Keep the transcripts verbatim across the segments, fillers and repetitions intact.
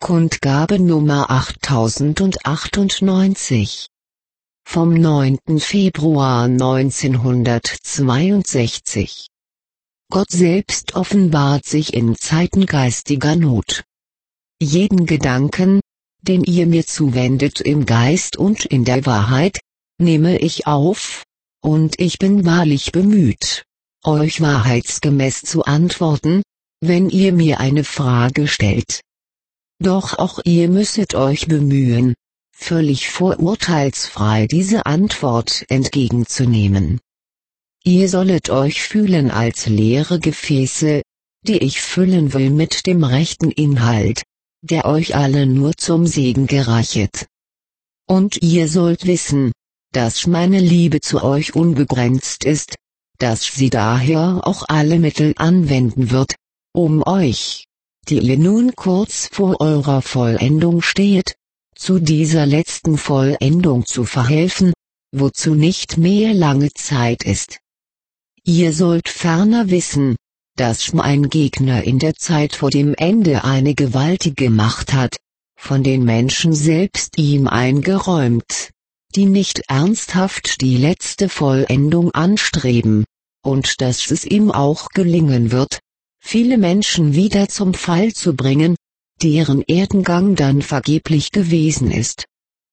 Kundgabe Nummer achttausendneunundachtzig vom neunten Februar neunzehnhundertzweiundsechzig. Gott selbst offenbart sich in Zeiten geistiger Not. Jeden Gedanken, den ihr mir zuwendet im Geist und in der Wahrheit, nehme ich auf, und ich bin wahrlich bemüht, euch wahrheitsgemäß zu antworten, wenn ihr mir eine Frage stellt. Doch auch ihr müsset euch bemühen, völlig vorurteilsfrei diese Antwort entgegenzunehmen. Ihr sollet euch fühlen als leere Gefäße, die ich füllen will mit dem rechten Inhalt, der euch alle nur zum Segen gereichet. Und ihr sollt wissen, dass meine Liebe zu euch unbegrenzt ist, dass sie daher auch alle Mittel anwenden wird, um euch, die ihr nun kurz vor eurer Vollendung steht, zu dieser letzten Vollendung zu verhelfen, wozu nicht mehr lange Zeit ist. Ihr sollt ferner wissen, dass mein Gegner in der Zeit vor dem Ende eine gewaltige Macht hat, von den Menschen selbst ihm eingeräumt, die nicht ernsthaft die letzte Vollendung anstreben, und dass es ihm auch gelingen wird, viele Menschen wieder zum Fall zu bringen, deren Erdengang dann vergeblich gewesen ist.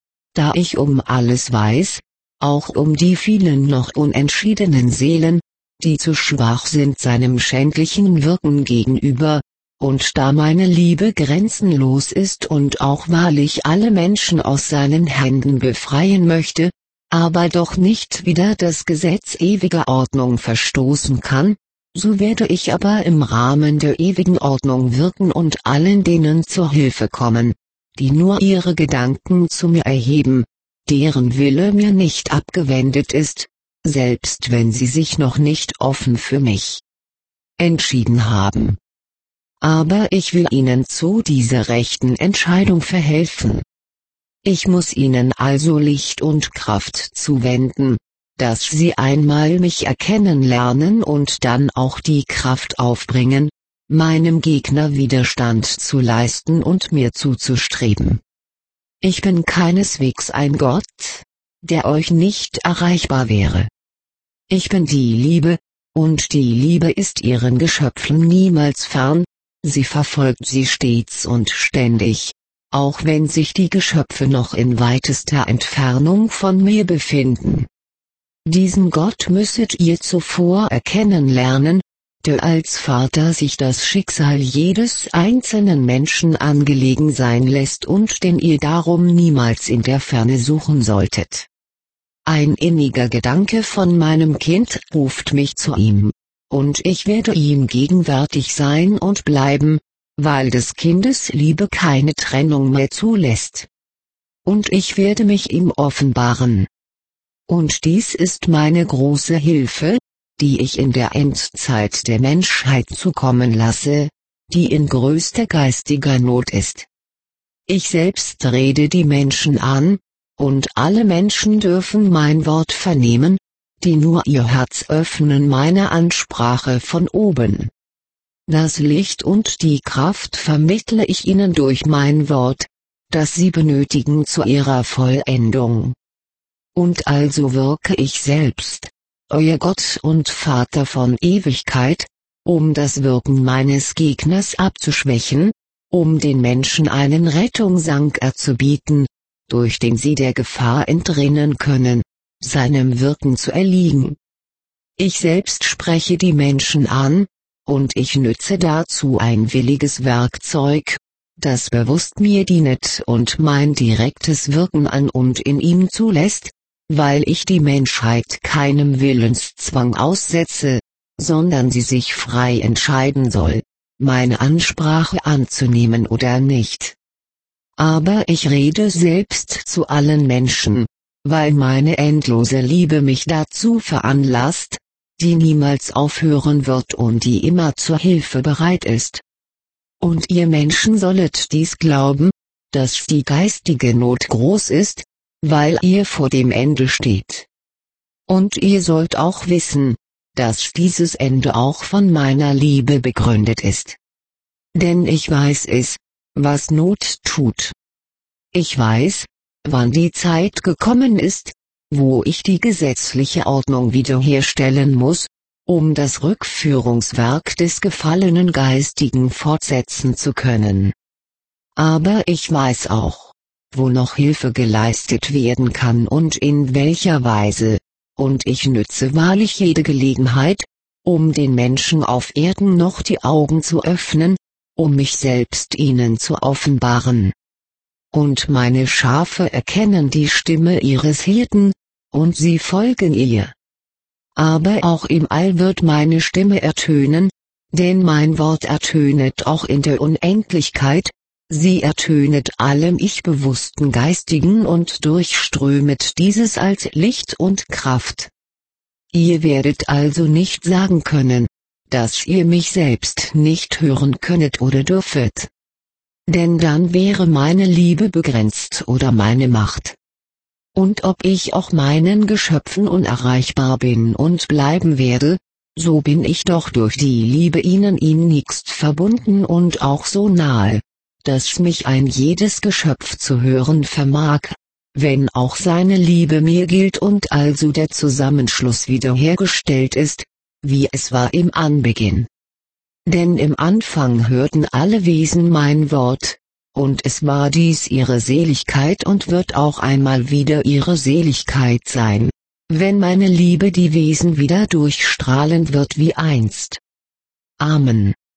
Da ich um alles weiß, auch um die vielen noch unentschiedenen Seelen, die zu schwach sind seinem schändlichen Wirken gegenüber, und da meine Liebe grenzenlos ist und auch wahrlich alle Menschen aus seinen Händen befreien möchte, aber doch nicht wider das Gesetz ewiger Ordnung verstoßen kann, so werde ich aber im Rahmen der ewigen Ordnung wirken und allen denen zur Hilfe kommen, die nur ihre Gedanken zu mir erheben, deren Wille mir nicht abgewendet ist, selbst wenn sie sich noch nicht offen für mich entschieden haben. Aber ich will ihnen zu dieser rechten Entscheidung verhelfen. Ich muss ihnen also Licht und Kraft zuwenden, dass sie einmal mich erkennen lernen und dann auch die Kraft aufbringen, meinem Gegner Widerstand zu leisten und mir zuzustreben. Ich bin keineswegs ein Gott, der euch nicht erreichbar wäre. Ich bin die Liebe, und die Liebe ist ihren Geschöpfen niemals fern, sie verfolgt sie stets und ständig, auch wenn sich die Geschöpfe noch in weitester Entfernung von mir befinden. Diesen Gott müsset ihr zuvor erkennen lernen, der als Vater sich das Schicksal jedes einzelnen Menschen angelegen sein lässt und den ihr darum niemals in der Ferne suchen solltet. Ein inniger Gedanke von meinem Kind ruft mich zu ihm, und ich werde ihm gegenwärtig sein und bleiben, weil des Kindes Liebe keine Trennung mehr zulässt. Und ich werde mich ihm offenbaren. Und dies ist meine große Hilfe, die ich in der Endzeit der Menschheit zukommen lasse, die in größter geistiger Not ist. Ich selbst rede die Menschen an, und alle Menschen dürfen mein Wort vernehmen, die nur ihr Herz öffnen meiner Ansprache von oben. Das Licht und die Kraft vermittle ich ihnen durch mein Wort, das sie benötigen zu ihrer Vollendung. Und also wirke ich selbst, euer Gott und Vater von Ewigkeit, um das Wirken meines Gegners abzuschwächen, um den Menschen einen Rettungsanker zu bieten, durch den sie der Gefahr entrinnen können, seinem Wirken zu erliegen. Ich selbst spreche die Menschen an, und ich nütze dazu ein williges Werkzeug, das bewusst mir dienet und mein direktes Wirken an und in ihm zulässt, weil ich die Menschheit keinem Willenszwang aussetze, sondern sie sich frei entscheiden soll, meine Ansprache anzunehmen oder nicht. Aber ich rede selbst zu allen Menschen, weil meine endlose Liebe mich dazu veranlasst, die niemals aufhören wird und die immer zur Hilfe bereit ist. Und ihr Menschen sollet dies glauben, dass die geistige Not groß ist, weil ihr vor dem Ende steht. Und ihr sollt auch wissen, dass dieses Ende auch von meiner Liebe begründet ist. Denn ich weiß es, was Not tut. Ich weiß, wann die Zeit gekommen ist, wo ich die gesetzliche Ordnung wiederherstellen muss, um das Rückführungswerk des gefallenen Geistigen fortsetzen zu können. Aber ich weiß auch, wo noch Hilfe geleistet werden kann und in welcher Weise, und ich nütze wahrlich jede Gelegenheit, um den Menschen auf Erden noch die Augen zu öffnen, um mich selbst ihnen zu offenbaren. Und meine Schafe erkennen die Stimme ihres Hirten, und sie folgen ihr. Aber auch im All wird meine Stimme ertönen, denn mein Wort ertönet auch in der Unendlichkeit, sie ertönet allem Ich-bewussten Geistigen und durchströmet dieses als Licht und Kraft. Ihr werdet also nicht sagen können, dass ihr mich selbst nicht hören könnet oder dürfet. Denn dann wäre meine Liebe begrenzt oder meine Macht. Und ob ich auch meinen Geschöpfen unerreichbar bin und bleiben werde, so bin ich doch durch die Liebe ihnen innigst verbunden und auch so nahe, dass mich ein jedes Geschöpf zu hören vermag, wenn auch seine Liebe mir gilt und also der Zusammenschluss wiederhergestellt ist, wie es war im Anbeginn. Denn im Anfang hörten alle Wesen mein Wort, und es war dies ihre Seligkeit und wird auch einmal wieder ihre Seligkeit sein, wenn meine Liebe die Wesen wieder durchstrahlen wird wie einst. Amen.